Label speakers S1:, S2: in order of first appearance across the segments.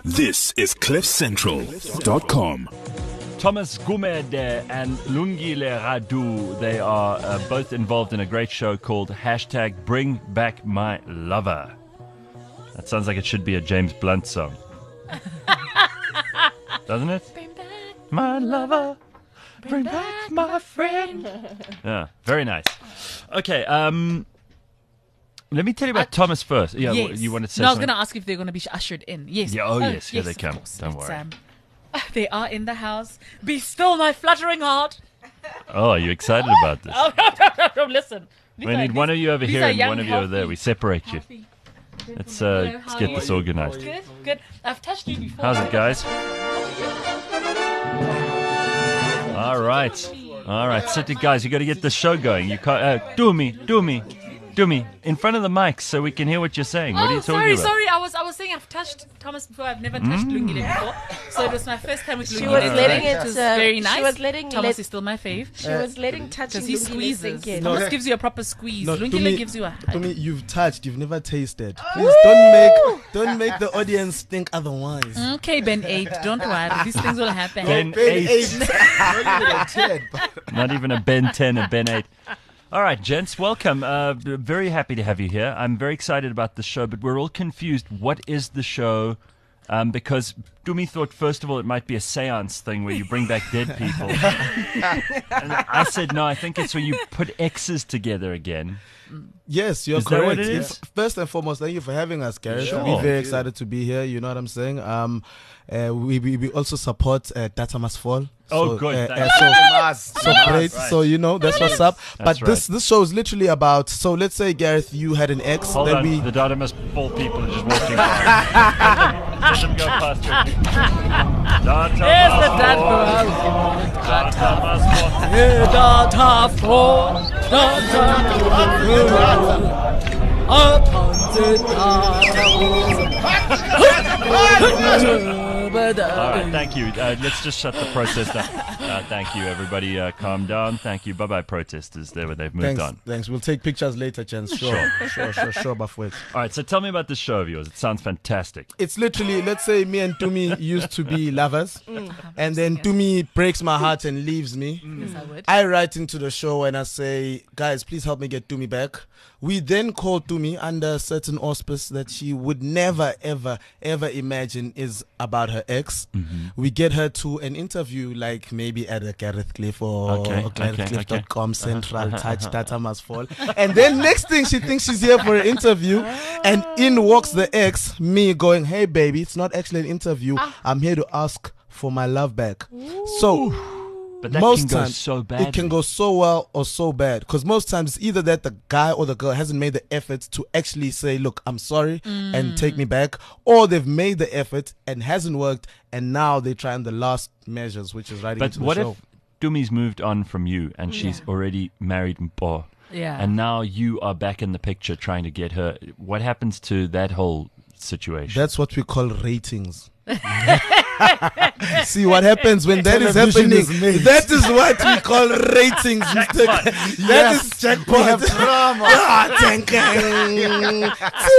S1: This is CliffCentral.com.
S2: Thomas Gumede and Lungile Radu, they are both involved in a great show called Hashtag Bring Back My Lover. That sounds like it should be a James Blunt song. Doesn't it?
S3: Bring back
S2: My lover, bring back my friend. Yeah, very nice. Okay, let me tell you about Thomas first. Yeah,
S3: Yes.
S2: you wanted to say
S3: No, I was
S2: something?
S3: going to ask if they're going to be ushered in. Yes.
S2: Yeah, yes, here they
S3: of
S2: come.
S3: course.
S2: Don't
S3: It's,
S2: worry.
S3: they are in the house. Be still, my fluttering heart.
S2: Oh, are you excited about this?
S3: Oh, listen.
S2: We need one of you over
S3: these
S2: here
S3: are
S2: and
S3: young,
S2: one of you over there.
S3: healthy-
S2: We separate you.
S3: healthy
S2: Let's
S3: gentlemen.
S2: let's
S3: How
S2: get
S3: are
S2: this
S3: you?
S2: organized.
S3: Good, good. I've touched you before.
S2: How's it, guys? All right. Sit it, guys. You got to get the show going. You can't. Do me. In front of the mic so we can hear what you're saying. What are you talking about?
S3: Sorry. I was saying I've touched Thomas before. I've never touched Lungile before. So it was my first time with Lungile.
S4: She was letting
S3: It
S4: it.
S3: was very nice.
S4: She was letting
S3: Thomas is still my fave.
S4: She was letting touching
S3: Because he
S4: Lungile
S3: squeezes.
S4: sink in.
S3: Thomas gives you a proper squeeze.
S5: No, to
S3: Lungile
S5: me-
S3: gives you a
S5: To
S3: hug.
S5: me, you've touched, you've never tasted.
S4: Oh.
S5: Please don't make the audience think otherwise.
S3: Okay, Ben 8, don't worry. These things will happen.
S2: Ben
S5: Ben
S2: 8.
S5: eight. Not even a 10, but-
S2: Not even a Ben 10, a Ben 8. All right, gents, welcome. Very happy to have you here. I'm very excited about the show, but we're all confused. What is the show? Because Dumi thought, first of all, it might be a seance thing where you bring back dead people. And I said, no, I think it's where you put X's together again.
S5: Yes, you're
S2: Is that
S5: correct.
S2: what it is?
S5: First and foremost, thank you for having us, Gareth.
S2: Sure.
S5: We're very excited to be here. You know what I'm saying? We also support Data Must Fall.
S2: Oh, good. Thank
S5: So great.
S2: Right.
S5: So that's what's up.
S2: That's
S5: But this show is literally about. So let's say, Gareth, you had an ex.
S2: Hold
S5: then
S2: on,
S5: we.
S2: the data must fall people are just walking by. Let them go past you. Data
S3: There's the
S2: must
S3: dad
S2: fall. Data must fall. All right, thank you. Let's just shut the protest down. Thank you, everybody. Calm down. Thank you. Bye-bye, protesters. They've moved on.
S5: Thanks. We'll take pictures later, chance. Sure. Bafwet.
S2: All right, so tell me about this show of yours. It sounds fantastic.
S5: It's literally, let's say me and Tumi used to be lovers, and then Tumi breaks my heart and leaves me.
S3: Yes, I would.
S5: I write into the show and I say, guys, please help me get Tumi back. We then call Tumi under a certain auspice that she would never, ever, ever imagine is about her ex. We get her to an interview, like maybe at a Gareth Cliff or GarethCliff.com, Central Touch, Data Must Fall. And then next thing, she thinks she's here for an interview, and in walks the ex, me going, hey baby, it's not actually an interview. I'm here to ask for my love back. So
S2: But that
S5: most
S2: can go
S5: times
S2: so bad.
S5: it can go so well or so bad, because most times it's either that the guy or the girl hasn't made the effort to actually say, look, I'm sorry and take me back, or they've made the effort and hasn't worked, and now they're trying the last measures, which is writing
S2: But
S5: into the
S2: what
S5: show.
S2: if Dumi's moved on from you and she's already married Mpo?
S3: Yeah.
S2: And now you are back in the picture trying to get her. What happens to that whole situation?
S5: That's what we call ratings. See what happens when that is
S6: Television
S5: happening.
S6: is made.
S5: That is what we call ratings. Mr. That is jackpot.
S6: We have drama.
S5: Ah, tanking.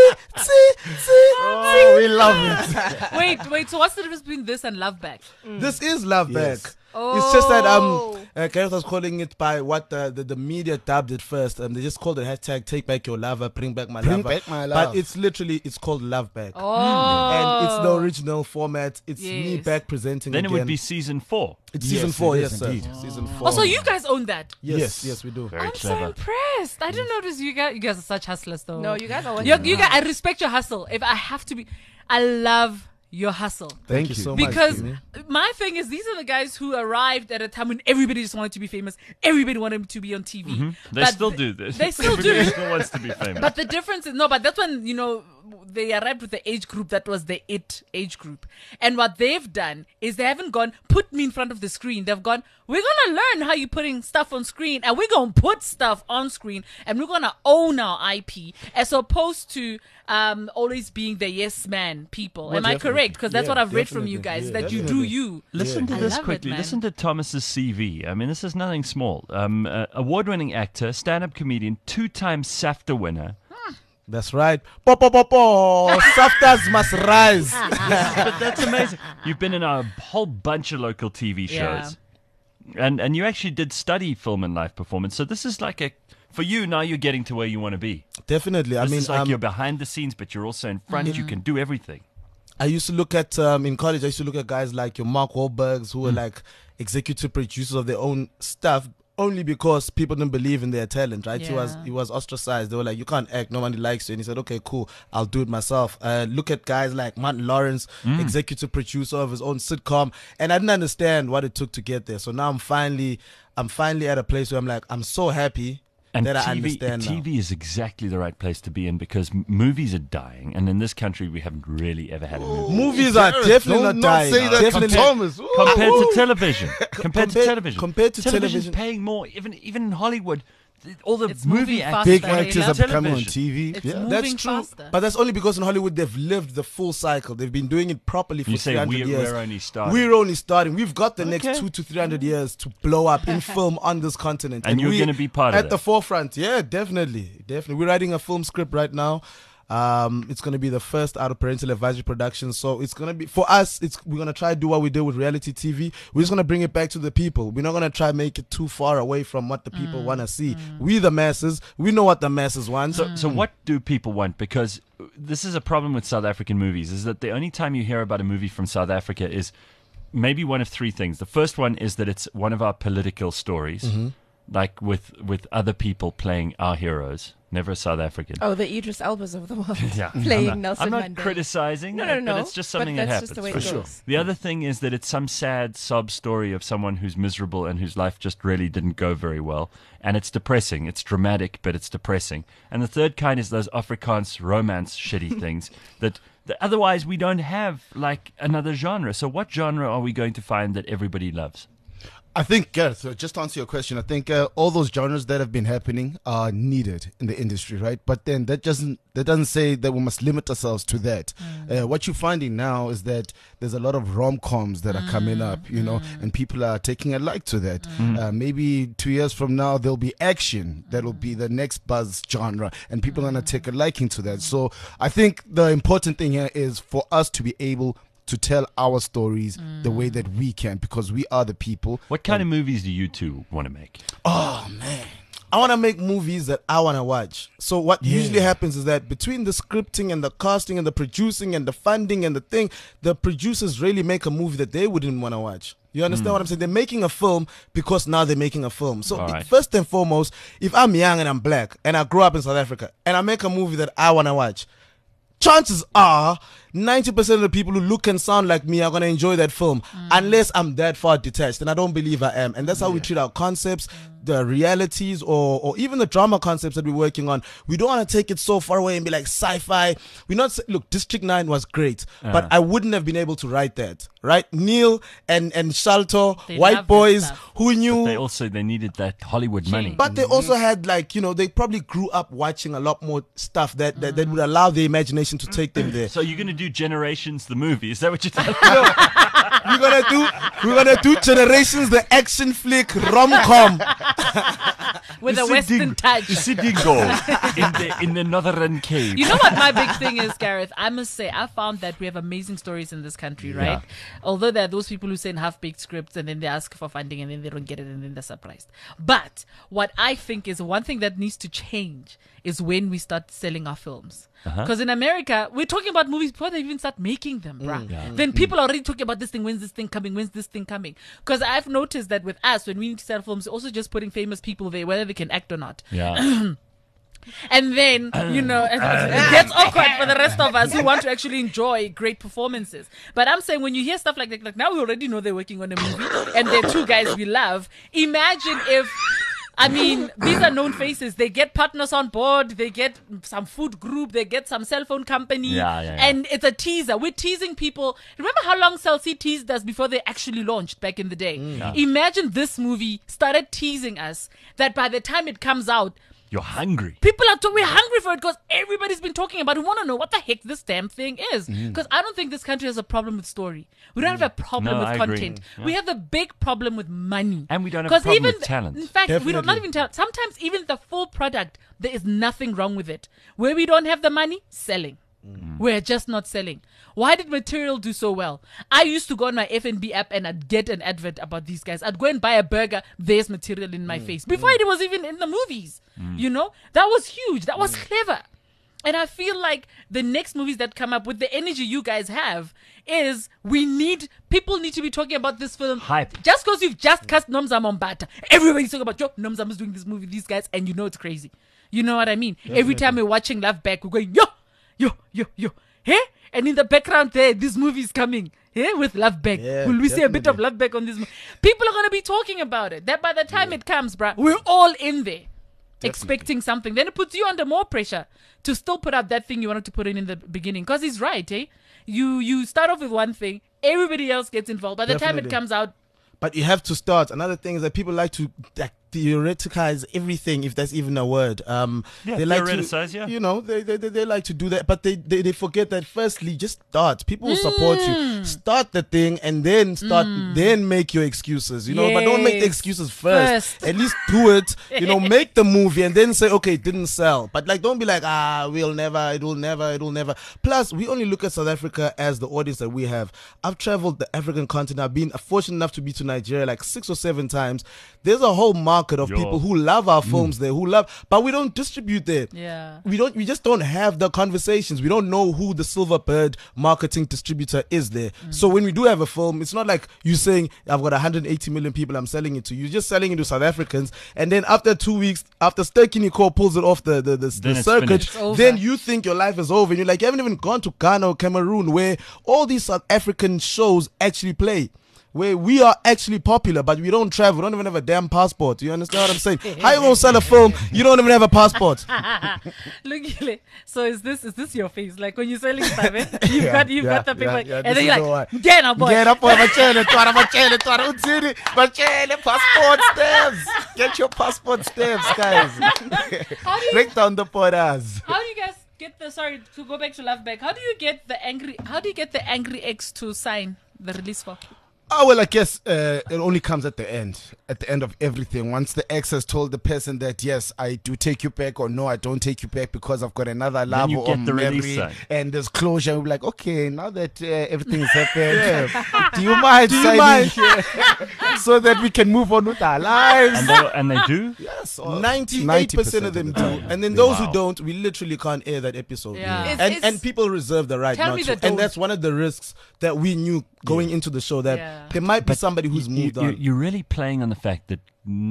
S6: Oh, we love it.
S3: Wait. So what's the difference between this and Love Back?
S5: This is love
S6: Yes.
S5: back. It's just that Gareth was calling it by what the media dubbed it first. They just called it hashtag take back your lover, bring back my
S6: Bring
S5: lover.
S6: back my love.
S5: But it's called love back.
S3: Oh.
S5: And it's the original format. It's me
S3: Yes.
S5: back presenting
S2: then
S5: again.
S2: it would be season 4.
S5: It's season
S6: Yes,
S5: 4,
S6: it
S5: yes
S6: is
S5: sir.
S6: indeed.
S5: Season 4.
S3: Oh, so you guys own that?
S5: Yes, we do.
S2: Very
S3: I'm so
S2: clever.
S3: impressed. I didn't notice you guys. You guys are such hustlers, though.
S4: No, you guys are what
S3: You guys. I respect your hustle. If I have to be, I love your hustle.
S5: Thank you so much.
S3: Because
S5: Jimmy.
S3: my thing is, these are the guys who arrived at a time when everybody just wanted to be famous. Everybody wanted to be on TV.
S2: They
S3: But
S2: still do this.
S3: They still
S2: Everybody
S3: do.
S2: still wants to be famous.
S3: But the difference is, but that's when, they arrived with the age group that was the it age group. And what they've done is they haven't gone, put me in front of the screen. They've gone, we're going to learn how you're putting stuff on screen, and we're going to put stuff on screen, and we're going to own our IP, as opposed to always being the yes man people.
S5: Well,
S3: Am I
S5: definitely.
S3: correct? Because that's
S5: Yeah,
S3: what I've read from you
S5: definitely.
S3: guys,
S5: Yeah,
S3: that you do
S5: definitely.
S3: you.
S2: Listen to
S3: I
S2: this
S3: love it,
S2: quickly.
S3: man.
S2: Listen to Thomas's CV. I mean, this is nothing small. Award-winning actor, stand-up comedian, 2-time SAFTA winner,
S5: That's right. Po po po po. Saftas must rise.
S2: But that's amazing. You've been in a whole bunch of local TV shows. And you actually did study film and live performance. So this is like for you, now you're getting to where you want to be.
S5: Definitely.
S2: This is like you're behind the scenes, but you're also in front. You can do everything.
S5: I used to look at, in college, I used to look at guys like your Mark Wahlbergs who were like executive producers of their own stuff. Only because people didn't believe in their talent, right?
S3: Yeah.
S5: He was ostracized. They were like, you can't act, nobody likes you. And he said, okay, cool, I'll do it myself. Look at guys like Martin Lawrence, executive producer of his own sitcom. And I didn't understand what it took to get there. So now I'm finally at a place where I'm like, I'm so happy
S2: And
S5: that I understand now.
S2: TV is exactly the right place to be in because movies are dying. And in this country, we haven't really ever had a movie.
S5: Movies are definitely not dying.
S6: Say that
S5: Definitely.
S6: to Thomas. Ooh.
S2: Compared to television. Compared to television.
S5: Compared to
S2: Television's
S5: television.
S2: paying more. Even in Hollywood, all the
S3: It's
S2: movie
S3: moving
S2: actors.
S6: Big
S3: faster.
S6: actors
S3: love
S6: are becoming on
S2: television.
S6: TV.
S3: It's
S6: Yeah.
S3: moving
S5: That's true,
S3: faster.
S5: but that's only because in Hollywood they've lived the full cycle. They've been doing it properly for
S2: You say
S5: 300 years.
S2: we're only starting.
S5: We're only starting. We've got the next
S2: Okay.
S5: 200 to 300 years to blow up in film on this continent,
S2: And you're
S5: we
S2: gonna be part of
S5: at the
S2: that.
S5: forefront. Yeah, definitely. We're writing a film script right now. It's going to be the first out of Parental Advisory Productions. So it's going to be, for us, we're going to try to do what we did with reality TV. We're just going to bring it back to the people. We're not going to try to make it too far away from what the people want to see. We the masses, we know what the masses want.
S2: So what do people want? Because this is a problem with South African movies, is that the only time you hear about a movie from South Africa is maybe one of three things. The first one is that it's one of our political stories, like with other people playing our heroes, never a South African.
S4: Oh, the Idris Elbas of the world.
S2: Yeah,
S4: Playing Nelson
S2: I'm not
S4: Mandela.
S2: criticizing
S4: No,
S2: that,
S4: no.
S2: but it's just something
S4: but
S2: that
S4: that's
S2: happens.
S4: just the way
S2: for
S4: it
S2: sure.
S4: goes.
S2: The other thing is that it's some sad sob story of someone who's miserable and whose life just really didn't go very well. And it's depressing. It's dramatic, but it's depressing. And the third kind is those Afrikaans romance shitty things that otherwise we don't have like another genre. So what genre are we going to find that everybody loves?
S6: I think, Gareth, so just to answer your question, I think all those genres that have been happening are needed in the industry, right? But then that doesn't say that we must limit ourselves to that. What you're finding now is that there's a lot of rom-coms that are coming up, and people are taking a like to that. Maybe 2 years from now, there'll be action. That'll be the next buzz genre, and people are going to take a liking to that. So I think the important thing here is for us to be able to tell our stories the way that we can, because we are the people.
S2: What kind of movies do you two want to make?
S5: Oh, man. I want to make movies that I want to watch. So what usually happens is that between the scripting and the casting and the producing and the funding and the thing, the producers really make a movie that they wouldn't want to watch. You understand what I'm saying? They're making a film because now they're making a film. So
S2: All right.
S5: first and foremost, if I'm young and I'm black and I grew up in South Africa and I make a movie that I want to watch, chances are 90% of the people who look and sound like me are going to enjoy that film unless I'm that far detached, and I don't believe I am. And that's how we treat our concepts, the realities, or even the drama concepts that we're working on. We don't want to take it so far away and be like sci-fi. Look, District 9 was great, but I wouldn't have been able to write that, right? Neil and Shalto,
S3: They
S5: white
S3: love that
S5: boys
S3: stuff.
S5: who knew.
S2: They needed that Hollywood money.
S5: But they also had they probably grew up watching a lot more stuff that would allow their imagination to take them there.
S2: So you're going to do Generations, the movie? Is that what you're telling me?
S5: We're gonna do Generations, the action flick rom-com.
S3: With a Western touch.
S2: in the Northern Cape.
S3: You know what my big thing is, Gareth? I must say, I found that we have amazing stories in this country, right?
S2: Yeah.
S3: Although there are those people who send half-baked scripts and then they ask for funding and then they don't get it and then they're surprised. But what I think is one thing that needs to change is when we start selling our films. Because in America, we're talking about movies before they even start making them, bruh. Then people are already talking about this thing, when's this thing coming, when's this thing coming? Because I've noticed that with us, when we need to sell films, also just putting famous people there, whether they can act or not.
S2: Yeah.
S3: And then, it gets awkward for the rest of us who want to actually enjoy great performances. But I'm saying when you hear stuff like that, like now we already know they're working on a movie and they're two guys we love. Imagine if, these are known faces. They get partners on board. They get some food group. They get some cell phone company.
S2: Yeah.
S3: And it's a teaser. We're teasing people. Remember how long Cell C teased us before they actually launched back in the day? Imagine this movie started teasing us that by the time it comes out,
S2: You're hungry.
S3: People we're hungry for it because everybody's been talking about it. We want to know what the heck this damn thing is. Because I don't think this country has a problem with story. We don't have a problem
S2: No,
S3: with
S2: I agree.
S3: content. We have a big problem with money.
S2: And we don't have a
S3: 'Cause
S2: problem
S3: even
S2: with talent.
S3: In fact, we don't not
S5: Definitely.
S3: even talent. Sometimes even the full product, there is nothing wrong with it. Where we don't have the money, selling. We're just not selling. Why did Material do so well? I used to go on my FNB app and I'd get an advert about these guys. I'd go and buy a burger. There's Material in my face. Before it was even in the movies. You know? That was huge. That was clever. And I feel like the next movies that come up with the energy you guys have is people need to be talking about this film.
S2: Hype.
S3: Just because you've just cast Nomza Mombata. Everybody's talking about, yo, Nomza is doing this movie, these guys, and you know it's crazy. You know what I mean? Every time we're watching Love Back, we're going, yo. Hey? And in the background there, this movie is coming. Yeah, with Love Back.
S5: Yeah,
S3: Will we see a bit of
S5: definitely.
S3: Love Back on this movie? People are going to be talking about it. That by the time it comes, bruh, we're all in there. Expecting something. Then it puts you under more pressure to still put out that thing you wanted to put in the beginning. Because he's right, eh? You start off with one thing, everybody else gets involved. By the time it
S5: Definitely.
S3: comes out,
S5: But you have to start. Another thing is that people like to theoreticize everything, if that's even a word. They like
S2: theoreticize,
S5: to,
S2: yeah.
S5: you know, they like to do that, but they forget that. Firstly, just start. People will support you. Start the thing, and then then make your excuses. You know, but don't make the
S3: Yes.
S5: excuses first.
S3: First.
S5: At least do it. You know, make the movie, and then say, okay, it didn't sell. But like, don't be like, it'll never. Plus, we only look at South Africa as the audience that we have. I've traveled the African continent. I've been fortunate enough to be to Nigeria like 6 or 7 times. There's a whole market of
S2: Yo.
S5: people who love our films there, but we don't distribute there.
S3: yeah.
S5: We just don't have the conversations. We don't know who the Silverbird marketing distributor is there. So when we do have a film, it's not like you saying, I've got 180 million people I'm selling it to. You're just selling it to South Africans, and then after 2 weeks, after Sturkini Core pulls it off the
S2: it's
S5: circuit,
S2: finished.
S3: It's over.
S5: then you think your life is over, and you're like, you haven't even gone to Ghana or Cameroon where all these South African shows actually play. Where we are actually popular, but we don't travel. We don't even have a damn passport. You understand what I'm saying? How you gonna sell a film? You don't even have a passport.
S3: Look, so is this your face? Like when you're selling stuff, eh? You've got the paper,
S5: yeah,
S3: and
S5: this
S3: then you're
S5: is the
S3: like,
S5: one.
S3: get up, boy.
S5: Get up on machele, passport stamps. Get your passport stamps, guys.
S3: How do you
S5: Break down the borders.
S3: How do you guys get to go back to Love Back? How do you get the angry ex to sign the release for?
S6: Oh, well, I guess it only comes at the end of everything. Once the ex has told the person that, yes, I do take you back, or no, I don't take you back because I've got another love
S2: you
S6: or
S2: get the release
S6: memory,
S2: sign.
S6: and there's closure. We're like, okay, now that everything is happened, do you mind signing here so that we can move on with our lives?
S2: And they do?
S6: Yes,
S5: 98% of them do, and then those who don't, we literally can't air that episode.
S3: Yeah.
S5: And people reserve the right
S3: Tell
S5: not
S3: me
S5: to,
S3: the don't.
S5: and that's one of the risks that we knew going into the show, that
S3: Yeah.
S5: there might be somebody who's moved on.
S2: You're really playing on the fact that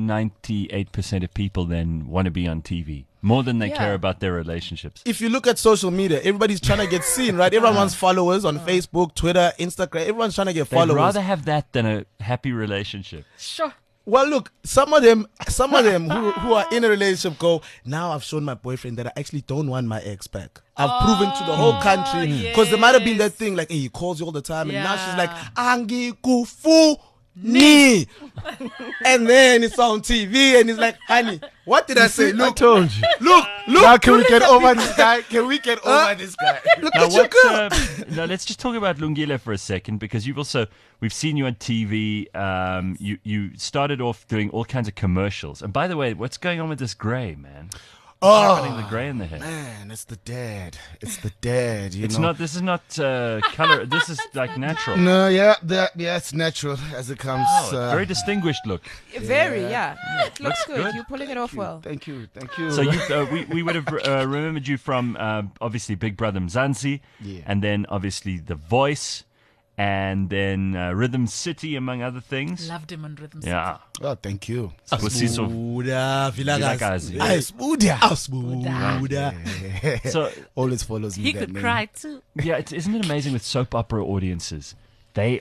S2: 98% of people then want to be on TV more than they
S3: Yeah.
S2: care about their relationships.
S5: If you look at social media, everybody's trying to get seen, right? Everyone wants followers on Facebook, Twitter, Instagram. Everyone's trying to get
S2: They'd
S5: followers.
S2: rather have that than a happy relationship.
S3: Sure.
S5: Well, look, some of them who are in a relationship go, now I've shown my boyfriend that I actually don't want my ex back. I've proven to the whole country, because there might have been that
S3: yes.
S5: thing like, hey, he calls you all the time, and now she's
S3: Yeah.
S5: like, Angi kufu ni. And then it's on TV, and he's like, honey, what did I say? Look,
S6: told you.
S5: look.
S6: Now can we get over this guy? Can we get over this guy?
S5: Look
S2: Now,
S5: at your girl.
S2: now let's just talk about Lungile for a second, because we've seen you on TV. You started off doing all kinds of commercials. And by the way, what's going on with this grey, man? What's happening to the grey in the hair?
S6: Man, it's the dad. It's the dad. You
S2: It's
S6: know.
S2: not. This is not color. This is like natural.
S6: No, yeah, it's natural as it comes.
S2: Very distinguished look.
S4: Very, yeah. It looks
S2: Looks
S4: good.
S2: good.
S4: You're pulling it off well.
S6: Thank you.
S2: So we would have remembered you from obviously Big Brother Mzansi,
S6: Yeah.
S2: and then obviously The Voice, and then Rhythm City, among other things.
S3: Loved him on Rhythm.
S2: Yeah.
S6: Oh, thank you.
S2: Sibusiso.
S5: Smoother,
S2: Vilakazi.
S5: Ay,
S6: Smoother.
S5: smoother.
S2: So
S6: Always follows me.
S3: He
S6: that
S3: could
S6: name.
S3: cry too.
S2: yeah, isn't it amazing with soap opera audiences? They're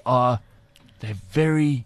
S2: in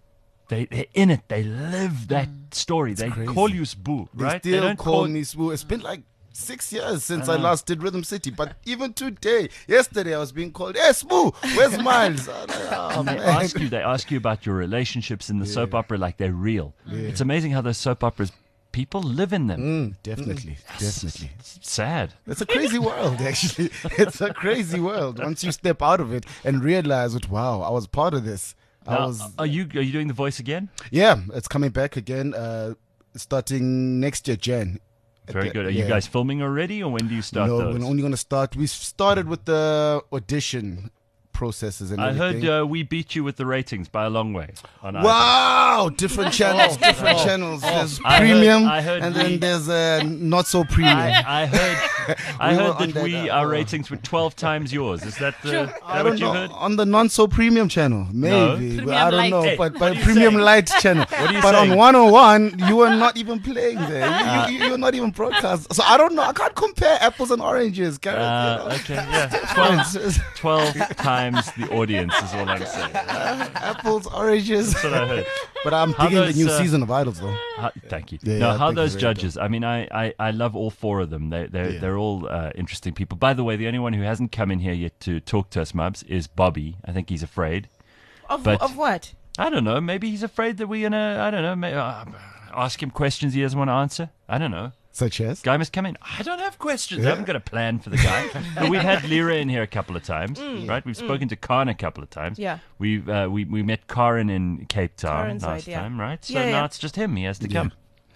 S2: it. They live that story. They
S6: crazy.
S2: call you Sbu,
S6: They
S2: right?
S6: still
S2: don't
S6: call me Smooth. It's been like 6 years since I last did Rhythm City, but even yesterday I was being called, hey Smooth, where's Miles? Oh,
S2: They
S6: man.
S2: ask you about your relationships in the soap opera like they're real. It's amazing how those soap operas people live in them.
S6: Definitely. Definitely.
S2: It's sad.
S6: It's a crazy world, actually. It's a crazy world. Once you step out of it and realize that, wow, I was part of this.
S2: Now, are you doing the voice again?
S6: Yeah, it's coming back again, starting next year, Jan.
S2: Very good. Are you guys filming already, or when do you start
S6: No,
S2: those?
S6: we're only going to start. We started with the audition processes and
S2: I
S6: everything.
S2: heard we beat you with the ratings by a long way. On
S6: Wow, different channels, different channels. There's
S2: I
S6: premium,
S2: heard
S6: and
S2: we-
S6: then there's not so premium.
S2: I heard
S6: We were
S2: that
S6: on that,
S2: our ratings were 12 times yours. Is that what you heard?
S6: On the not so premium channel, maybe.
S3: Premium
S6: I don't
S3: Light.
S6: know,
S2: Hey,
S6: but
S2: what
S6: by
S2: are you
S6: premium
S2: saying?
S6: light channel.
S2: What are you
S6: but
S2: saying?
S6: on 101, you were not even playing there. You're not even broadcast. So I don't know. I can't compare apples and oranges, Gareth.
S2: Okay, yeah. 12 times the audience is all I'm saying.
S6: Apples, oranges.
S2: That's what I heard.
S6: But I'm
S2: How
S6: digging the
S2: those,
S6: new
S2: uh,
S6: season of Idols, though.
S2: Thank you.
S6: Yeah,
S2: no,
S6: I
S2: how
S6: think
S2: those
S6: it's very
S2: judges? I mean, I love all four of them. They're all interesting people. By the way, the only one who hasn't come in here yet to talk to us, Mubs, is Bobby. I think he's afraid.
S4: Of what?
S2: I don't know. Maybe he's afraid that we're gonna. I don't know. Ask him questions he doesn't want to answer. I don't know.
S6: Such as?
S2: Guy must come in. I don't have questions. I haven't got a plan for the guy. But we've had Lyra in here a couple of times, right? We've spoken to Khan a couple of times.
S4: Yeah.
S2: We met Karin in Cape Town
S4: Karin's
S2: last
S4: right, yeah.
S2: time, right? So
S4: Yeah,
S2: now
S4: yeah.
S2: it's just him. He has to come.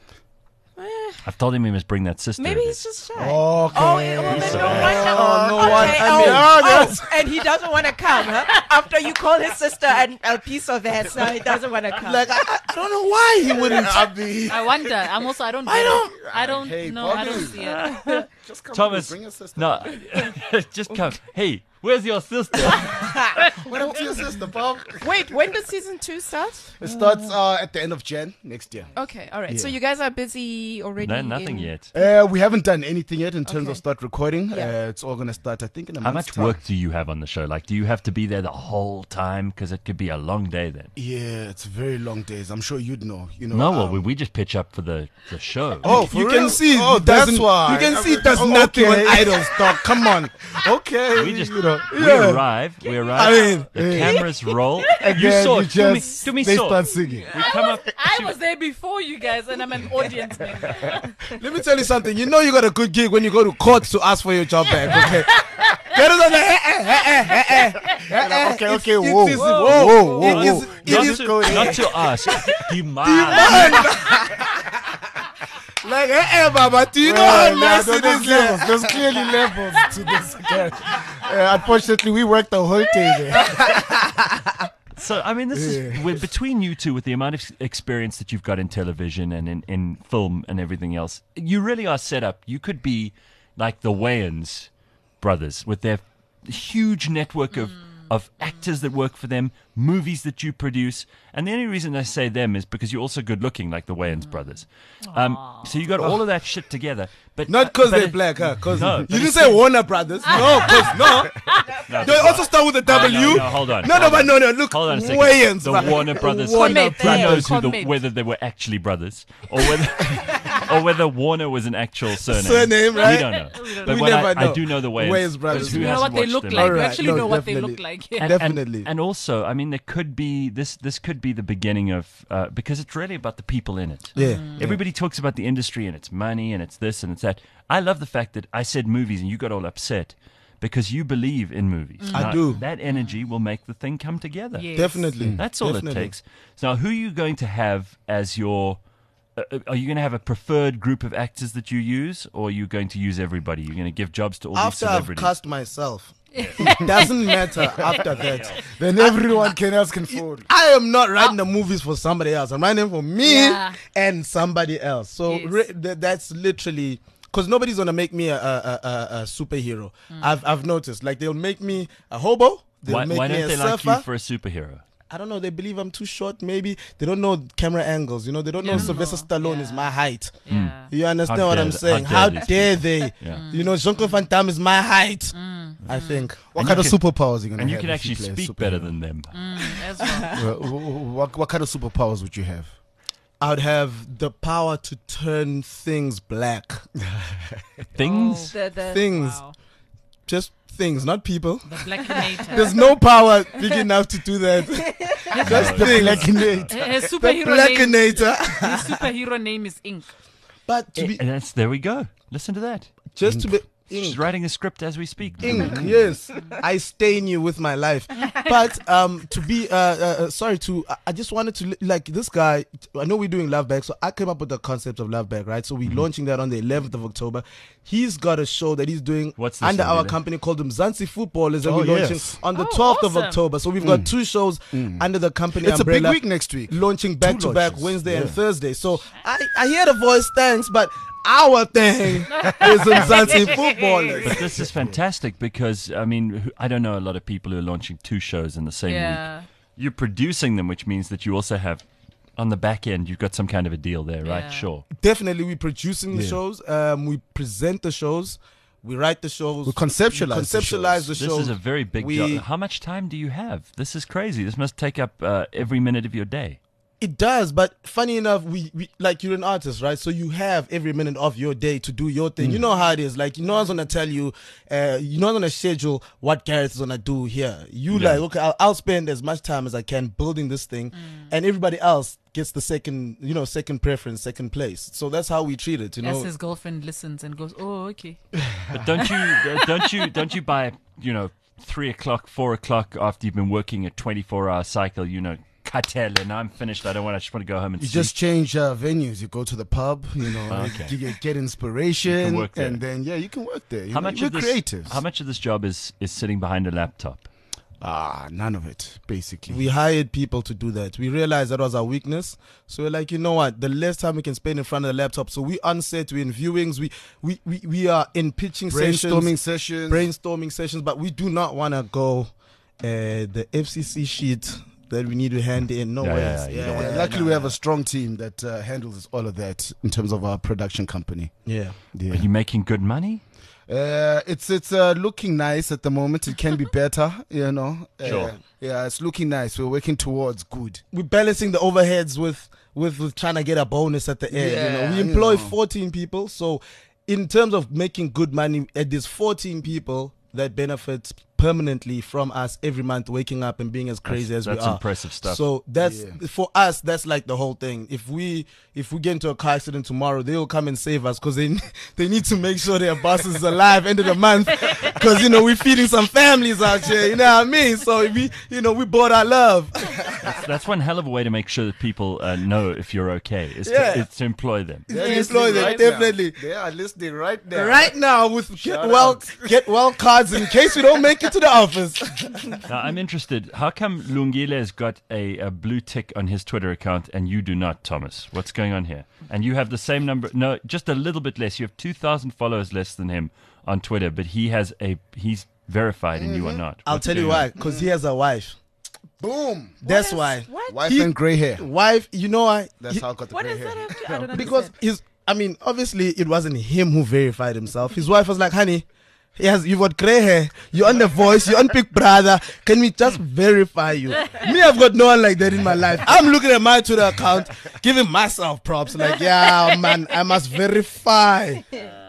S4: Eh,
S2: I've told him he must bring that sister.
S4: maybe
S2: in.
S4: he's just shy.
S6: Okay.
S4: Oh, well, then
S2: So-
S4: no wonder.
S6: Oh, no
S4: Okay,
S6: one. I mean,
S4: and he doesn't want to come, huh? After you call his sister a piece of ass, so he doesn't want to come.
S5: Like I don't know why he wouldn't.
S3: I wonder. I don't
S6: Hey,
S3: know. I don't
S6: Bobby.
S3: see it.
S6: Just come
S2: Thomas,
S6: bring your sister.
S2: no, just come. Hey, where's your sister?
S6: What happened to your sister, Bob?
S4: Wait, when does season 2 start?
S6: It starts at the end of Jan next year.
S4: Okay, all right. So
S6: Yeah.
S4: you guys are busy already?
S2: No, nothing yet.
S6: We haven't done anything yet in terms
S4: Okay.
S6: of start recording.
S4: Yeah.
S6: It's all going to start, I think, in a
S2: How
S6: month's
S2: much
S6: time.
S2: work do you have on the show? Like, do you have to be there the whole time? Because it could be a long day then.
S6: Yeah, it's very long days. I'm sure you'd know. You know.
S2: No, well, we just pitch up for the show.
S6: Oh, for
S5: You
S6: real?
S5: can see.
S6: Oh,
S5: it doesn't-
S6: that's why.
S5: You can see it does
S6: Oh,
S5: nothing
S6: okay.
S5: on Idols, dog. Come on.
S6: Okay.
S2: We just
S6: you know.
S2: we
S5: yeah.
S2: arrive.
S5: I mean,
S2: the cameras roll.
S6: And
S2: You
S6: then
S2: saw
S6: you
S2: it. Do me
S6: they
S2: saw.
S6: start singing.
S2: We come up.
S3: I was there before you guys, and I'm an audience member.
S5: let me tell you something. You know you got a good gig when you go to court to ask for your job back. Okay. Get it on the.
S6: Okay, whoa.
S5: It is,
S6: Whoa.
S5: It is. It
S2: Not
S5: is
S2: not to ask. Demand.
S5: like, Baba. Do you know how nice it is there?
S6: There's clearly levels to this. Unfortunately, we worked the whole day there.
S2: So, I mean, this is between you two, with the amount of experience that you've got in television and in film and everything else, you really are set up. You could be like the Wayans brothers with their huge network of actors that work for them, movies that you produce. And the only reason I say them is because you're also good looking like the Wayans brothers. So you got all of that shit together. But
S5: Not because
S2: but
S5: they're
S2: it-
S5: black, huh? Cause
S2: No,
S5: you
S2: but
S5: didn't
S2: it's
S5: say
S2: still-
S5: Warner Brothers. No, because no.
S2: No,
S5: They also start with a W.
S2: no, hold on.
S5: No, but no. Look,
S2: Hold on a second.
S5: Wayans,
S2: the
S5: bro.
S2: Warner Brothers.
S5: Warner
S2: Who knows
S3: Commit.
S2: whether they were actually brothers or whether Warner was an actual surname.
S5: Surname,
S2: We
S5: right?
S2: don't know. But
S5: We
S2: when
S5: never
S2: I
S5: know.
S2: do know the Wayans.
S5: Wayans brothers.
S2: because who
S3: You know
S2: hasn't
S3: what they
S2: watched
S3: look
S2: them?
S3: like. You
S5: Alright,
S3: actually
S5: no,
S3: know what they
S5: definitely.
S3: look like. Yeah.
S5: Definitely.
S2: And also, I mean, there could be this could be the beginning of because it's really about the people in it.
S5: Yeah.
S2: Everybody talks about the industry and it's money and it's this and it's that. I love the fact that I said movies and you got all upset because you believe in movies.
S5: I
S2: Now,
S5: do.
S2: That energy will make the thing come together.
S3: Yes.
S5: Definitely.
S2: That's all
S5: Definitely.
S2: it takes. So now, who are you going to have as your? Are you going to have a preferred group of actors that you use, or are you going to use everybody? You're going to give jobs to all
S5: After
S2: these
S5: I've
S2: celebrities.
S5: cast myself, it doesn't matter after that.
S6: Then everyone else can afford.
S5: I am not writing the movies for somebody else. I'm writing for me
S3: Yeah.
S5: and somebody else. So
S3: Yes.
S5: that's literally because nobody's gonna make me a superhero. I've noticed. Like they'll make me a hobo. They'll
S2: why
S5: make
S2: why
S5: me
S2: don't
S5: a
S2: they
S5: surfer.
S2: like you for a superhero?
S5: I don't know. They believe I'm too short. Maybe they don't know camera angles. You know, they don't know Sylvester Stallone is my height.
S3: Yeah.
S5: You understand
S2: How
S5: what
S2: dare
S5: I'm
S2: they-
S5: saying?
S2: how
S5: How
S2: dare these
S5: dare they?
S2: Yeah.
S5: You know, Jean-Claude Van Damme is my height. I think.
S6: What
S2: And
S6: kind
S2: you
S6: of
S2: can-
S6: superpowers are you going to
S2: And
S6: have?
S2: you can
S6: if
S2: actually
S6: play a
S2: speak better
S6: superhero?
S2: than them.
S3: As well.
S6: What kind of superpowers would you have?
S5: I would have the power to turn things black.
S2: Things.
S5: Things.
S3: Wow.
S5: Just things, not people.
S3: The Blackinator.
S5: There's no power big enough to do that. Just
S2: No,
S5: things.
S3: His
S5: The
S3: superhero name.
S5: Blackinator.
S3: His superhero name is Ink.
S5: But to be
S2: And there we go. Listen to that.
S5: just to be
S2: She's writing a script as we speak.
S5: yes, I stain you with my life. But to be sorry to I just wanted to like this guy. I know we're doing Love Bag, so I came up with the concept of Love Bag, right? So we're launching that on the 11th of October. He's got a show that he's doing
S2: What's the
S5: under
S2: show,
S5: our
S2: Lila?
S5: company called Mzansi Footballers, and
S6: Oh,
S5: we're launching
S6: yes.
S5: on the
S3: Oh,
S5: 12th of
S3: awesome.
S5: October. So we've got 2 shows under the company
S6: It's a big
S5: umbrella.
S6: week next week.
S5: Launching back
S6: 2
S5: to back
S6: launches.
S5: Wednesday and
S6: Yeah.
S5: Thursday. So I hear the voice, thanks, but our thing is Mzansi Footballers.
S2: But this is fantastic because, I mean, I don't know a lot of people who are launching 2 shows in the same
S3: Yeah.
S2: week. You're producing them, which means that you also have, on the back end, you've got some kind of a deal there, right?
S3: Yeah.
S2: Sure.
S5: Definitely, we're producing the
S6: Yeah.
S5: shows. We present the shows. We write the shows.
S6: We conceptualize the
S5: conceptualize the
S2: This
S5: shows.
S2: is a very big
S5: We-
S2: job. How much time do you have? This is crazy. This must take up every minute of your day.
S5: It does, but funny enough, we like you're an artist, right? So you have every minute of your day to do your thing. You know how it is. Like, no one's gonna tell you, you're not gonna schedule what Gareth is gonna do here. You
S2: Yeah.
S5: like, okay, I'll spend as much time as I can building this thing, and everybody else gets the second preference, second place. So that's how we treat it, you
S3: As
S5: know.
S3: his girlfriend listens and goes, "Oh, okay."
S2: But don't you by 3 o'clock, 4 o'clock after you've been working a 24-hour cycle, cartel and I'm finished. I just want to go home and
S6: You
S2: sleep.
S6: just change venues. You go to the pub,
S2: Okay.
S6: you get inspiration,
S2: You can work there.
S6: and then you can work there.
S2: How much
S6: We're
S2: of this?
S6: creatives.
S2: How much of this job is sitting behind a laptop?
S6: None of it, basically.
S5: We hired people to do that. We realized that was our weakness. So we're like, you know what? The less time we can spend in front of the laptop. So we on set, we're in viewings, we are in pitching
S6: Brainstorming
S5: sessions,
S6: sessions.
S5: brainstorming sessions, but we do not want to go the FCC sheet that we need to hand in. No
S2: Yeah,
S5: way.
S2: yeah, you don't want
S6: Luckily, we have a strong team that handles all of that in terms of our production company.
S5: Yeah.
S6: Yeah.
S2: Are you making good money?
S6: It's looking nice at the moment. It can be better,
S2: Sure.
S6: Yeah, it's looking nice. We're working towards good.
S5: We're balancing the overheads with trying to get a bonus at the end.
S6: Yeah,
S5: we
S6: you
S5: employ
S6: know.
S5: 14 people. So in terms of making good money, there's 14 people that benefit permanently from us every month, waking up and being as crazy as we
S2: That's
S5: are.
S2: impressive stuff.
S5: So that's
S6: Yeah.
S5: for us. That's like the whole thing. If we get into a car accident tomorrow, they will come and save us because they need to make sure their boss is alive end of the month because we're feeding some families out here. You know what I mean? So we bought our love.
S2: That's one hell of a way to make sure that people know if you're okay.
S5: Yeah.
S2: It's to employ them.
S5: Employ them, definitely.
S6: They are listening right now.
S5: Right now with
S6: Shout
S5: get well cards in case we don't make it to the office.
S2: Now, I'm interested. How come Lungile has got a blue tick on his Twitter account and you do not, Thomas? What's going on here? And you have the same number. No, just a little bit less. You have 2,000 followers less than him on Twitter, but he's verified and you are not.
S5: I'll
S2: What's
S5: tell you
S2: going on?
S5: why. Because he has a wife.
S6: Boom.
S5: That's why.
S3: What?
S6: Wife
S5: He-
S6: and gray hair.
S5: Wife, you know why?
S6: That's how I got the
S3: What
S6: gray
S3: does
S6: hair.
S3: that have to? I don't
S5: Because
S3: understand.
S5: obviously it wasn't him who verified himself. His wife was like, honey, you've got gray hair. You're on The Voice. You're on Big Brother. Can we just verify you? Me, I've got no one like that in my life. I'm looking at my Twitter account, giving myself props. Like, yeah, man, I must verify.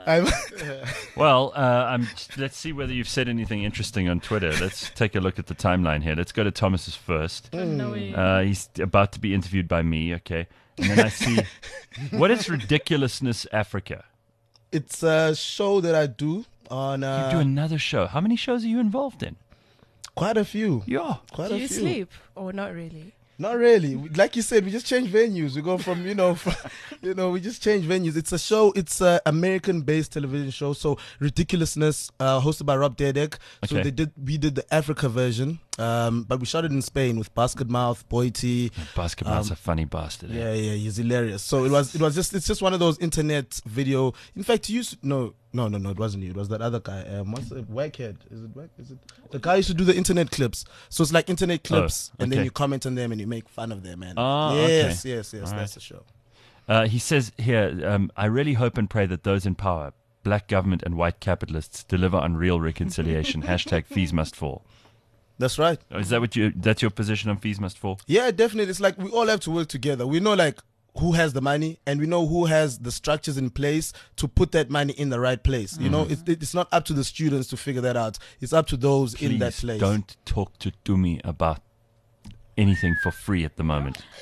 S2: Well, let's see whether you've said anything interesting on Twitter. Let's take a look at the timeline here. Let's go to Thomas's first.
S3: No way.
S2: He's about to be interviewed by me, okay? And then I see, what is Ridiculousness Africa?
S5: It's a show that I do on
S2: You do another show. How many shows are you involved in?
S5: quite a few.
S2: Yeah.
S5: Quite
S4: Do
S5: a
S4: you
S5: few.
S4: sleep or not really?
S5: Not really. Like you said, we just change venues. We go from, we just change venues. It's a show. It's a American-based television show. So Ridiculousness, hosted by Rob Dedek. So
S2: Okay.
S5: we did the Africa version, but we shot it in Spain with Basketmouth, Boity.
S2: Basketball's a funny bastard.
S5: Yeah, he's hilarious. So it's just one of those internet video. In fact, no, it wasn't you. It was that other guy. What's the Wackhead? Is it the guy who used to do the internet clips? So it's like internet clips, and then
S2: okay.
S5: you comment on them and you make fun of them. And
S2: Oh,
S5: yes,
S2: okay.
S5: yes,
S2: All
S5: that's
S2: right.
S5: the show.
S2: He says here, I really hope and pray that those in power, black government and white capitalists, deliver on real reconciliation. Hashtag fees must fall.
S5: That's right.
S2: Is that that's your position on fees must fall?
S5: Yeah, definitely. It's like we all have to work together. We know like who has the money, and we know who has the structures in place to put that money in the right place. You know, it's not up to the students to figure that out. It's up to those in that
S2: Please
S5: place.
S2: don't talk to Dumi about anything for free at the moment.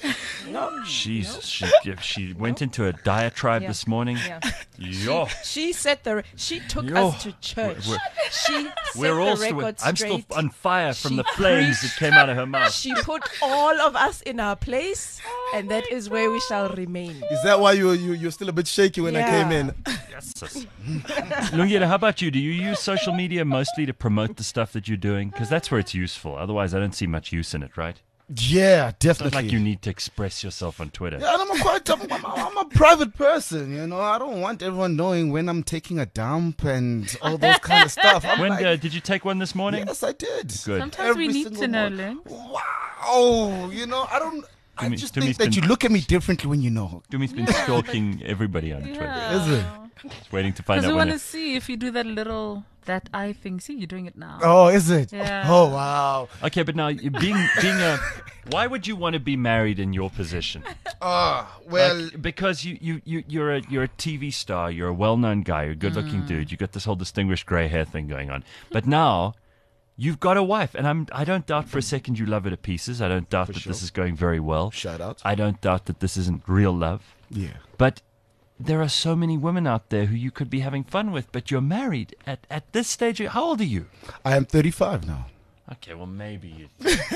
S2: Jesus, she went into a diatribe this morning.
S4: Yeah.
S2: Yo.
S4: She took
S2: Yo.
S4: us to church. She
S2: We're
S4: set
S2: all
S4: the record
S2: I'm still
S4: straight.
S2: on fire from
S4: She
S2: the flames that came out of her mouth.
S4: She put all of us in our place, and that is where we shall remain.
S5: Is that why you're still a bit shaky when I came in?
S2: Yes. Lungile, how about you? Do you use social media mostly to promote the stuff that you're doing? Because that's where it's useful. Otherwise, I don't see much use in it, right?
S6: Yeah,
S2: It's not
S6: definitely.
S2: like you need to express yourself on Twitter.
S6: Yeah, and I'm a private person, you know. I don't want everyone knowing when I'm taking a dump and all those kind of stuff. I'm
S2: When
S6: like,
S2: did you take one this morning?
S6: yes, I did.
S2: Good.
S3: Sometimes we
S6: Every
S3: need
S6: single
S3: to know,
S6: morning.
S3: Lynn.
S6: Wow, you know, I just
S2: Tumi's
S6: think that
S2: been-
S6: you look at me differently when you know.
S2: Dumi's been stalking everybody on Twitter.
S6: Is it?
S2: Just waiting to find
S3: Because
S2: out
S3: we
S2: when
S3: want to see if you do that eye thing. See, you're doing it now.
S6: Oh, is it?
S3: Yeah.
S6: Oh, wow.
S2: Okay, but now being a, why would you want to be married in your position?
S6: Well,
S2: Like, because you're a TV star, you're a well-known guy, you're a good-looking dude, you got this whole distinguished gray hair thing going on. But now you've got a wife, and I don't doubt for a second you love her to pieces. I don't doubt that this is going very well.
S6: shout out.
S2: I don't doubt that this isn't real love.
S6: Yeah.
S2: But there are so many women out there who you could be having fun with, but you're married at this stage. How old are you?
S6: I am 35 now.
S2: Okay, well maybe you.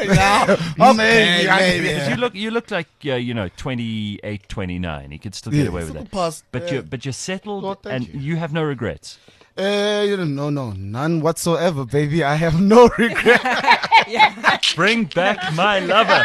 S6: Maybe.
S2: Because you look like 28, 29. You could still get away with that.
S5: Past,
S2: But you're settled
S6: Lord, thank
S2: and
S6: you.
S2: you have no regrets.
S6: No, none whatsoever, baby. I have no regret.
S2: Bring back my lover.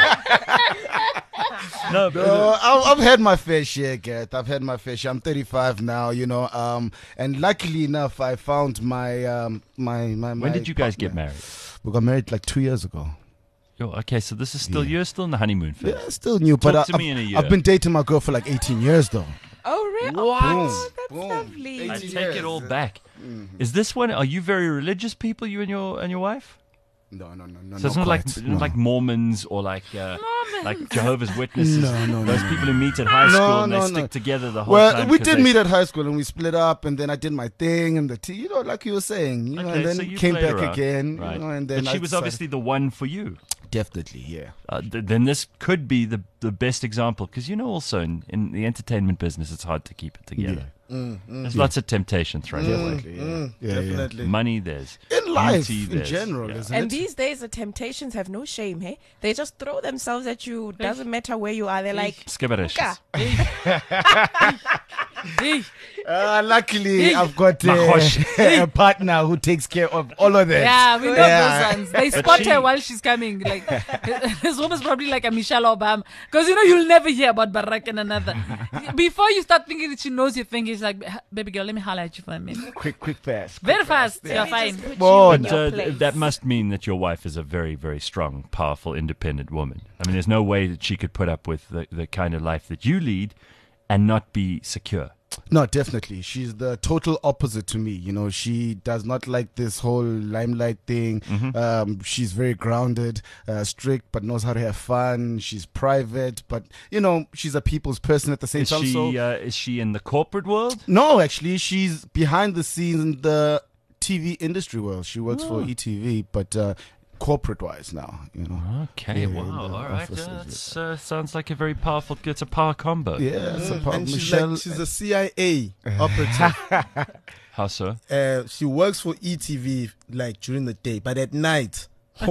S2: No, but,
S6: I've had my fair share, Gareth. I've had my fair share. I'm 35 now, you know. And luckily enough, I found my
S2: when did you guys get married?
S6: We got married like 2 years ago.
S2: Oh, okay, so this is still you're still in the honeymoon phase.
S6: Yeah, still new, but
S2: Talk to me in a year.
S6: I've been dating my girl for like 18 years, though.
S4: Oh, really?
S2: What?
S4: Oh, that's
S6: Boom.
S4: lovely.
S2: I
S6: 18
S2: take it
S6: years.
S2: all back.
S6: Mm-hmm.
S2: Is this one? Are you very religious people? You and your wife?
S6: No.
S2: So it's not like Mormons or like Jehovah's Witnesses.
S6: No,
S2: Those people who meet at high
S6: No,
S2: school and they
S6: no,
S2: stick
S6: no.
S2: together the whole
S6: Well,
S2: time.
S6: we
S2: 'cause
S6: did
S2: they-
S6: meet at high school and we split up, and then I did my thing and like you were saying,
S2: Okay,
S6: and then
S2: so you
S6: came
S2: played
S6: back
S2: around.
S6: again,
S2: Right.
S6: and then
S2: but
S6: I
S2: she was
S6: decided-
S2: obviously the one for you.
S6: definitely, yeah.
S2: Then this could be the best example because also in the entertainment business it's hard to keep it together. There's lots of temptation thrown your way.
S5: Definitely.
S2: Money there's
S6: In life,
S2: beauty,
S6: in
S2: there's-
S6: general,
S2: yeah.
S6: isn't
S4: And
S6: it?
S4: these days, the temptations have no shame, hey? They just throw themselves at you. Doesn't matter where you are. They're like,
S2: Skibberishis.
S6: Luckily, I've got a partner who takes care of all of that.
S3: Yeah, we know
S6: Yeah.
S3: those ones. They spot
S2: she-
S3: her while she's coming. Like this woman's probably like a Michelle Obama, because you'll never hear about Barack and another. Before you start thinking that she knows your thing, it's like, baby girl, let me holler at you for a minute.
S6: Quick pass.
S3: Very fast. You're
S4: "Let me
S3: fine.
S4: just put
S6: Whoa,
S4: you in
S2: But
S4: your place."
S2: that must mean that your wife is a very, very strong, powerful, independent woman. I mean, there's no way that she could put up with the kind of life that you lead and not be secure.
S6: No, definitely. She's the total opposite to me. You know, she does not like this whole limelight thing. She's very grounded, strict, but knows how to have fun. She's private, but, she's a people's person at the same time. So,
S2: Is she in the corporate world?
S6: no, actually, she's behind the scenes in the TV industry world. She works for ETV, but corporate-wise now,
S2: Okay,
S6: Yeah,
S2: wow.
S6: in the
S2: All right.
S6: offices,
S2: That sounds like a very powerful, it's a power combo.
S6: Yeah, it's a part
S5: And
S6: Michelle.
S5: she's a CIA operative.
S2: How so?
S5: She works for ETV like during the day, but at night,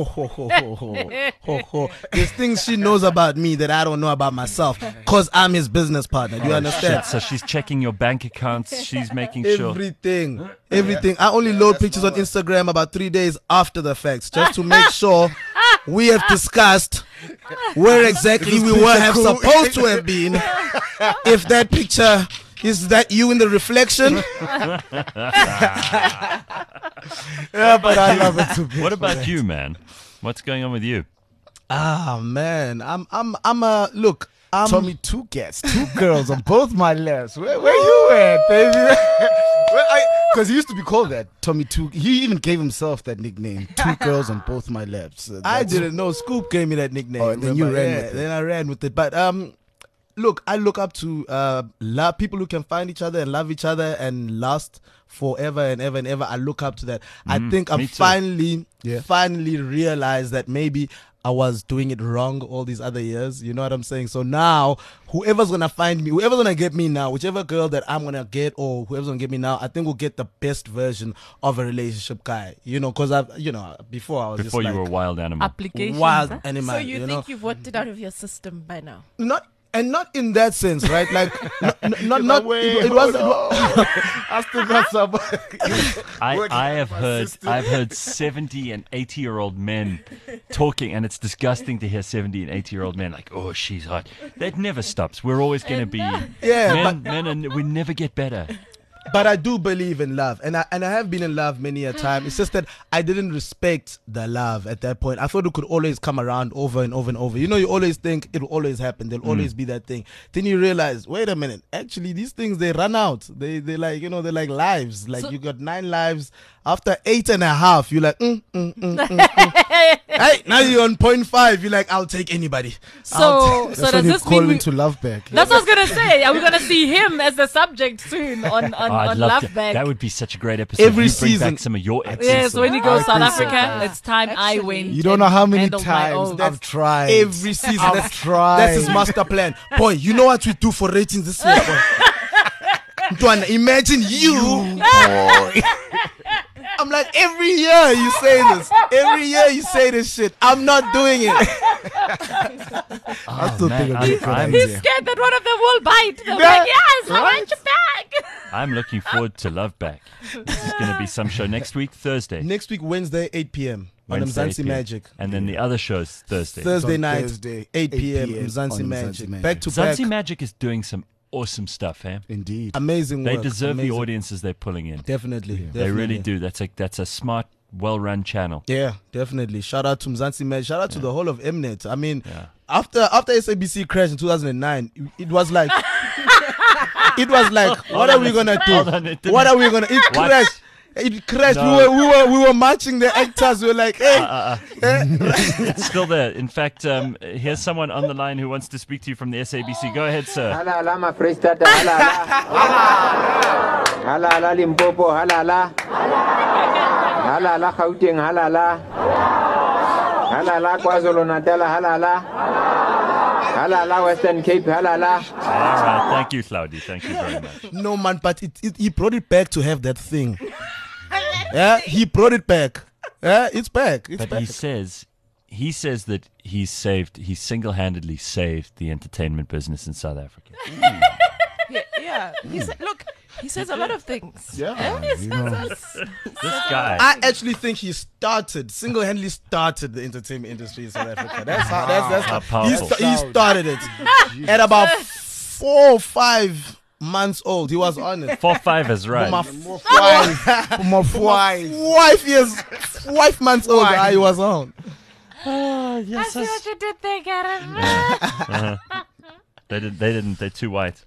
S5: there's things she knows about me that I don't know about myself, cause I'm his business partner. Do you understand?
S2: Shit, so she's checking your bank accounts. She's making sure.
S5: Everything. I only load pictures on Instagram about 3 days after the facts, just to make sure we have discussed where exactly we were supposed to have been. If that picture is that you in the reflection,
S6: Yeah, but I love it too.
S2: What about you, man? What's going on with you?
S5: man, I'm a look.
S6: Tommy, 2 cats, 2 girls on both my laps. Where you at, baby? Because he used to be called that. Tommy 2. He even gave himself that nickname. 2 girls on both my laps.
S5: I didn't know. Scoop gave me that nickname.
S6: Oh, and then you
S5: remember?
S6: ran
S5: Yeah,
S6: with it.
S5: Then I ran with it. But look, I look up to people who can find each other and love each other and last forever and ever and ever. I look up to that. I think
S2: me
S5: I'm
S2: too.
S5: finally realized that maybe I was doing it wrong all these other years. You know what I'm saying? So now, whoever's gonna find me, whoever's gonna get me now, whichever girl that I'm gonna get or whoever's gonna get me now, I think will get the best version of a relationship guy. You know, because before I was
S2: Before
S5: just
S2: you were a wild animal.
S3: Applications.
S5: wild
S3: huh?
S5: animal.
S4: So you
S5: know?
S4: think you've worked it out of your system by now?
S5: not in that sense, right? Like not
S6: Wait,
S5: it was.
S6: I still got some.
S2: I've heard 70 and 80-year-old men talking, and it's disgusting to hear 70 and 80-year-old men like, oh, she's hot. That never stops. We're always going to be men, and we never get better.
S5: But I do believe in love, and I have been in love many a time. It's just that I didn't respect the love at that point. I thought it could always come around over and over and over. You know, you always think it will always happen. There'll always be that thing. Then you realize, wait a minute, actually these things, they run out. They like, you know, they're like lives. Like you got 9 lives. After 8.5, you're like, Hey, now you're on 0.5. You're like, I'll take anybody.
S3: So
S6: That's
S3: does
S6: when you
S3: this
S6: call
S3: mean
S6: into love back.
S3: that's what I was gonna say? Are we gonna see him as the subject soon on
S2: I'd love
S3: Love
S2: to.
S3: Bag?
S2: That would be such a great episode.
S5: Every
S2: You bring
S5: season.
S2: back some of your exes.
S3: Yes, when you go
S6: I
S3: South
S6: think so.
S3: Africa, it's time I
S4: Actually,
S3: went.
S6: You don't know how many
S3: handled my
S6: times
S3: own.
S6: I've tried.
S5: Every season.
S6: I've
S5: That's
S6: tried.
S5: his master plan. Boy, you know what we do for ratings this year, boy? Duana, imagine you. I'm like, every year you say this. Every year you say this shit. I'm not doing it.
S6: I still think it'd be a good
S2: I'm,
S3: He's
S6: idea.
S3: scared that one of them will bite. They're
S5: Yeah,
S3: like, yes, I
S6: right.
S3: want you back.
S2: I'm looking forward to Love Back. This is going to be some show next week, Thursday.
S5: Next week, Wednesday, 8 p.m. on
S2: Wednesday, 8
S5: Mzansi
S2: p.m.
S5: Magic.
S2: And then the other show's Thursday.
S5: Thursday
S6: on
S5: night,
S6: Thursday,
S5: 8 p.m.
S6: 8 p.m.
S5: Mzansi
S6: on
S5: Magic.
S6: Mzansi Magic.
S5: Back to back.
S2: Zanzi Magic is doing some awesome stuff, eh?
S6: Indeed.
S5: Amazing
S2: They
S5: work.
S2: deserve
S5: Amazing.
S2: the audiences they're pulling in.
S5: Definitely.
S2: They really
S5: definitely.
S2: do. That's a smart, well-run channel.
S5: Yeah, definitely. Shout out to Mzansi Magic. Shout out to the whole of Mnet. I mean,
S2: Yeah.
S5: after SABC crashed in 2009, it was like, what are we gonna
S2: Hold on,
S5: do?
S2: it didn't-
S5: What are we gonna? It
S2: What?
S5: crashed. It crashed.
S2: No.
S5: We were matching the actors. We were like, hey,
S2: It's still there. In fact, here's someone on the line who wants to speak to you from the SABC. Go ahead, sir.
S7: Hala hala ma Freestata hala hala. Hala hala Limpopo hala hala. Hala hala Gauteng hala hala. Hala hala KwaZulu Natal hala hala. Hala hala Western Cape hala hala.
S2: All right. Thank you, Claudia. Thank you very much.
S5: no man, but he brought it back to have that thing. Yeah, he brought it back. Yeah, it's back. It's
S2: But
S5: back.
S2: he says that he single-handedly saved the entertainment business in South Africa.
S4: Yeah. He says a lot of things.
S6: Yeah. You know.
S2: This guy.
S5: I actually think he single-handedly started the entertainment industry in South Africa. That's how. That's
S2: How
S5: he,
S2: powerful.
S5: he started it at about 4 or 5 months old. He was on it.
S2: 4-5 is right.
S5: My
S6: More flies.
S5: 5 months old. He was on.
S3: I see what you did there, Karen.
S2: They didn't. They're too white.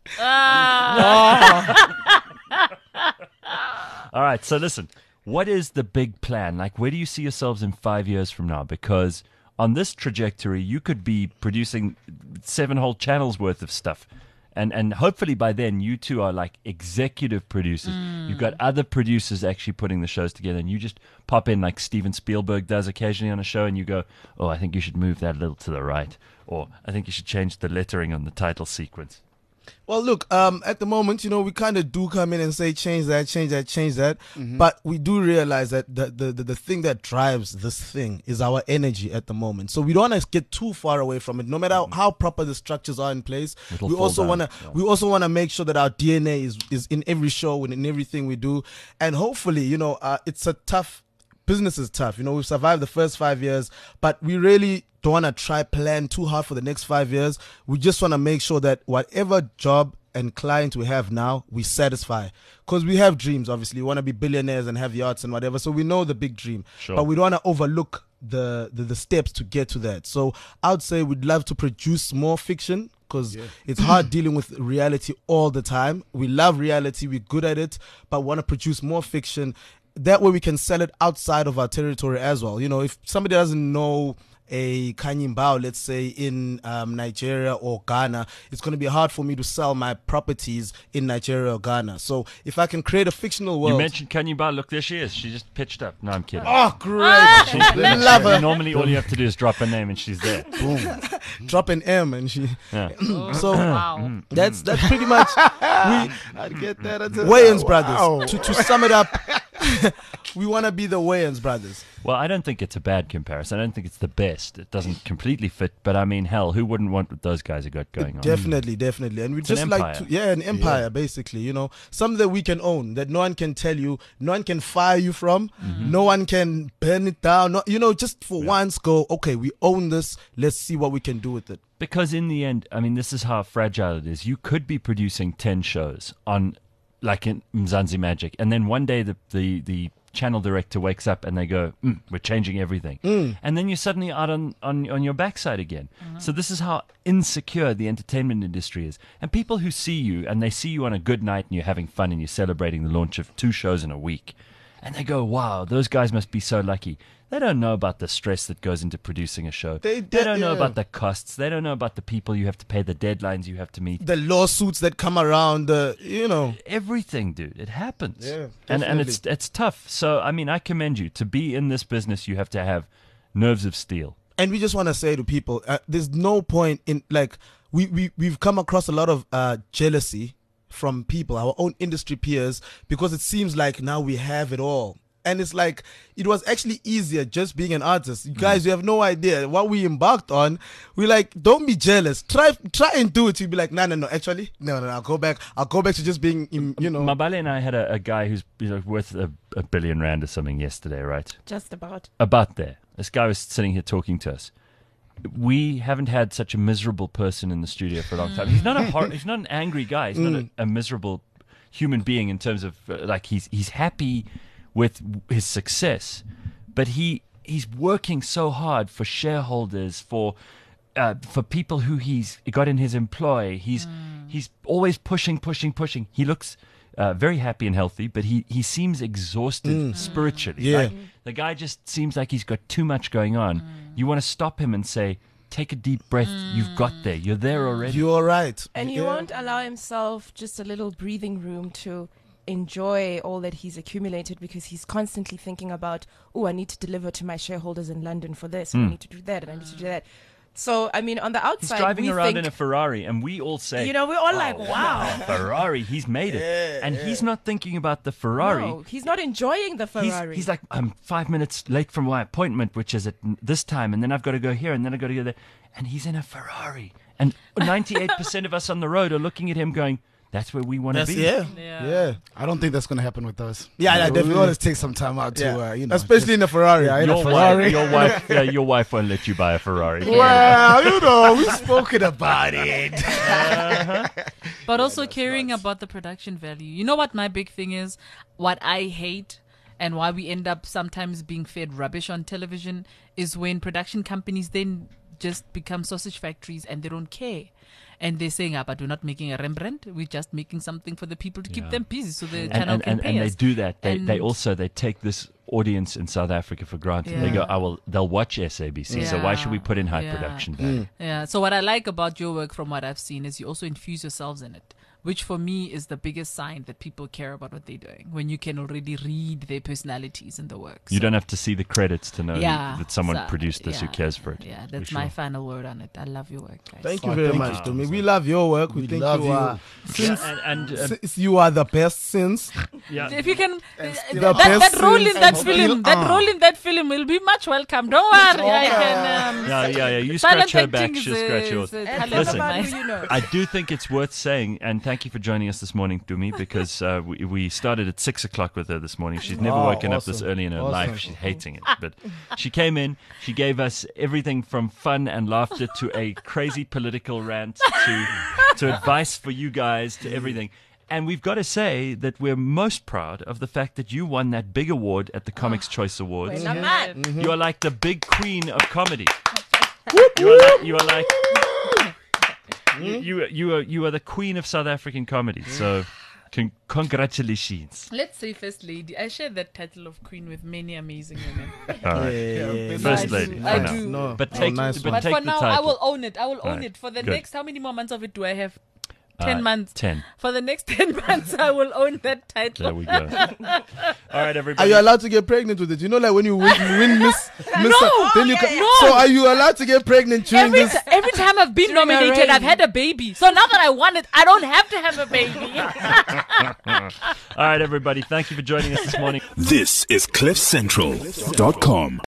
S2: All right. So listen, what is the big plan? Like, where do you see yourselves in 5 years from now? Because on this trajectory, you could be producing 7 whole channels worth of stuff. And hopefully by then, you two are like executive producers. You've got other producers actually putting the shows together, and you just pop in like Steven Spielberg does occasionally on a show, and you go, oh, I think you should move that a little to the right. Or I think you should change the lettering on the title sequence.
S5: Well, look, at the moment, we kind of do come in and say, change that.
S6: Mm-hmm.
S5: But we do realize that the thing that drives this thing is our energy at the moment. So we don't want to get too far away from it. No matter how proper the structures are in place,
S2: It'll
S5: we
S2: fall
S5: also
S2: down.
S5: want to make sure that our DNA is in every show and in everything we do. And hopefully, it's a tough. Business is tough. We've survived the first 5 years, but we really don't want to plan too hard for the next 5 years. We just want to make sure that whatever job and client we have now, we satisfy. Because we have dreams, obviously. We want to be billionaires and have yachts and whatever. So we know the big dream.
S2: Sure.
S5: But we don't want to overlook the steps to get to that. So I would say we'd love to produce more fiction, because it's hard dealing with reality all the time. We love reality. We're good at it. But we want to produce more fiction. That way we can sell it outside of our territory as well. If somebody doesn't know a Kanyimbao, let's say in Nigeria or Ghana, it's going to be hard for me to sell my properties in Nigeria or Ghana. So if I can create a fictional world.
S2: You mentioned Kanyuba. Look, there she is. She just pitched up. No, I'm kidding.
S5: Oh, great. Love her.
S2: Normally, all you have to do is drop her name and she's there. Boom.
S5: Drop an M and she.
S2: Yeah.
S5: So
S3: Wow.
S5: that's pretty much
S6: I'd get that.
S5: Wayans brothers.
S6: Wow.
S5: To sum it up, we want to be the Wayans brothers.
S2: Well, I don't think it's a bad comparison. I don't think it's the best. It doesn't completely fit, but I mean, hell, who wouldn't want what those guys have got going on?
S5: Definitely. And we
S2: It's an
S5: just like
S2: empire.
S5: to, an empire, basically, something that we can own, that no one can tell you, no one can fire you from, no one can burn it down. No, just for once go, okay, we own this, let's see what we can do with it.
S2: Because in the end, I mean, this is how fragile it is. You could be producing 10 shows on, like in Mzansi Magic, and then one day the channel director wakes up and they go, we're changing everything. And then you're suddenly out on your backside again. So this is how insecure the entertainment industry is. And people who see you, and they see you on a good night and you're having fun and you're celebrating the launch of 2 shows in a week, and they go, wow, those guys must be so lucky. They don't know about the stress that goes into producing a show.
S5: They
S2: don't know
S5: yeah.
S2: about the costs. They don't know about the people you have to pay, the deadlines you have to meet.
S5: The lawsuits that come around,
S2: Everything, dude. It happens.
S5: Yeah,
S2: and
S5: definitely.
S2: it's tough. So I mean, I commend you. To be in this business, you have to have nerves of steel.
S5: And we just want to say to people, there's no point in, like, we've come across a lot of jealousy from people, our own industry peers, because it seems like now we have it all. And it's like, it was actually easier just being an artist. You guys, you have no idea what we embarked on. We're like, don't be jealous. Try and do it. You'll be like, no, actually, no, I'll go back to just being,
S2: Mabale and I had a guy who's worth a R1 billion or something yesterday, right?
S4: Just about.
S2: About there. This guy was sitting here talking to us. We haven't had such a miserable person in the studio for a long time. He's not he's not an angry guy. He's not a miserable human being in terms of like he's happy with his success, but he's working so hard for shareholders, for people who he's got in his employ. He's always pushing. He looks very happy and healthy, but he seems exhausted spiritually.
S5: Yeah.
S2: Like, the guy just seems like he's got too much going on. You want to stop him and say, take a deep breath. You've got there. You're there already.
S5: You're right.
S4: And he won't allow himself just a little breathing room to enjoy all that he's accumulated, because he's constantly thinking about, I need to deliver to my shareholders in London for this, and I need to do that, and I need to do that. So, I mean, on the outside,
S2: He's driving
S4: we
S2: around
S4: think,
S2: in a Ferrari, and we all say,
S4: we're all like, wow.
S2: Ferrari, he's made it. And he's not thinking about the Ferrari.
S4: No, he's not enjoying the Ferrari.
S2: He's like, I'm 5 minutes late from my appointment, which is at this time, and then I've got to go here, and then I've got to go there. And he's in a Ferrari. And 98% of us on the road are looking at him going, that's where we want to be.
S5: Yeah.
S6: I don't think that's going to happen with us.
S5: Yeah,
S6: we
S5: definitely.
S6: want to take some time out to,
S5: especially in a Ferrari.
S6: Yeah, in a
S2: Your
S6: Ferrari.
S2: your wife won't let you buy a Ferrari.
S6: Well, we've spoken about it.
S3: But also caring about the production value. You know what my big thing is? What I hate and why we end up sometimes being fed rubbish on television is when production companies then just become sausage factories and they don't care. And they're saying, but we're not making a Rembrandt. We're just making something for the people to keep them busy so the channel can pay
S2: and
S3: us.
S2: they do that. They
S3: And-
S2: they take this audience in South Africa for granted. They go, they'll watch SABC, so why should we put in high production value?
S3: Yeah. So what I like about your work, from what I've seen, is you also infuse yourselves in it, which for me is the biggest sign that people care about what they're doing. When you can already read their personalities in the work.
S2: You
S3: So,
S2: don't have to see the credits to know that someone
S3: so,
S2: produced this who cares for it.
S3: Yeah,
S2: For
S3: that's
S2: sure.
S3: my final word on it. I love your work, guys.
S5: Thank you very much, Domi. We love your work. We think
S6: love
S5: you
S6: you.
S5: are. Since,
S2: And
S5: since you are the best since.
S3: If you can,
S5: The
S3: that
S5: best
S3: role in
S5: since
S3: that
S5: and
S3: film, that role in that film will be much welcome. Don't worry, I can.
S2: yeah. You
S3: Silent
S2: scratch her back,
S3: acting
S2: she'll
S3: is
S2: scratch yours.
S3: a
S4: And
S3: talent
S2: Listen,
S3: of
S4: Mabale,
S3: mine.
S4: you know.
S2: I do think it's worth saying, and thank you for joining us this morning, Dumi, because we started at 6 o'clock with her this morning. She's never woken up this
S5: awesome.
S2: early in her
S5: Awesome.
S2: life. She's hating it. But she came in, she gave us everything from fun and laughter to a crazy political rant to advice for you guys to everything. And we've got to say that we're most proud of the fact that you won that big award at the Comics Choice Awards.
S4: Wait a minute.
S2: You are like the big queen of comedy. You are the queen of South African comedy. So Congratulations.
S3: Let's say First Lady. I share that title of Queen with many amazing women.
S2: All right. First
S3: I
S2: lady.
S3: do.
S2: for
S3: I
S2: now.
S3: do.
S5: No,
S2: But
S5: no,
S2: take,
S5: nice
S2: but
S5: one.
S3: But
S2: take
S3: for
S2: the
S3: now,
S2: title.
S3: I will own it. I will own
S2: Right.
S3: it. For the
S2: Good.
S3: next, how many more months of it do I have? 10 months.
S2: 10.
S3: For the next 10 months, I will own that title.
S2: There we go. All right,
S5: Are
S2: everybody.
S5: you allowed to get pregnant with it? You know, like when you win Miss, then you can.
S3: no.
S5: So are you allowed to get pregnant during this?
S3: Every time I've been
S4: During a
S3: nominated, I've
S4: reign.
S3: had a baby. So now that I won it, I don't have to have a baby.
S2: All right, everybody. Thank you for joining us this morning.
S1: This is CliffCentral.com.